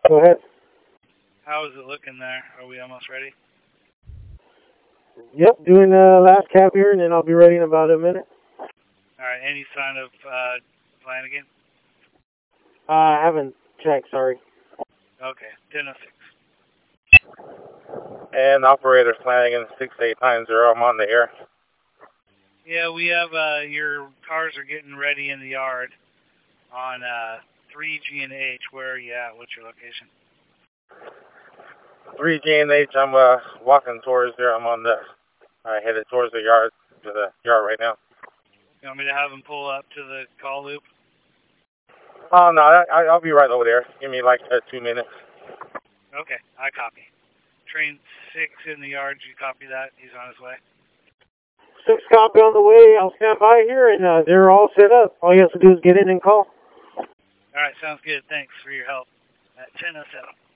Go ahead. How is it looking there? Are we almost ready? Yep, doing the last cap here, and then I'll be ready in about a minute. Alright, any sign of Flanagan? I haven't checked, sorry. Okay, 10:06. And operator Flanagan 6890, I'm on the air. Yeah, we have your cars are getting ready in the yard on 3G and H. Where are you at? What's your location? 3G and H, I'm walking towards there. I'm on the headed towards the yard right now. You want me to have them pull up to the call loop? Oh no, I'll be right over there. Give me like 2 minutes. Okay, I copy. Train 6 in the yard. You copy that? He's on his way. 6 copy on the way. I'll stand by here, and they're all set up. All you have to do is get in and call. Alright, sounds good. Thanks for your help. At 10:07.